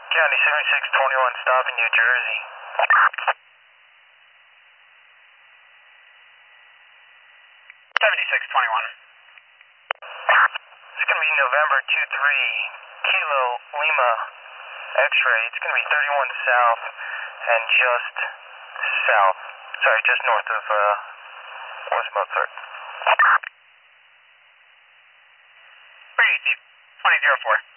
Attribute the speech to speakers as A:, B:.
A: County 7621 stop in New Jersey. 7621. It's going to be November 23, Kilo Lima X-ray. It's going to be 31 south and just south. Sorry, just north of West Mozart. 2004.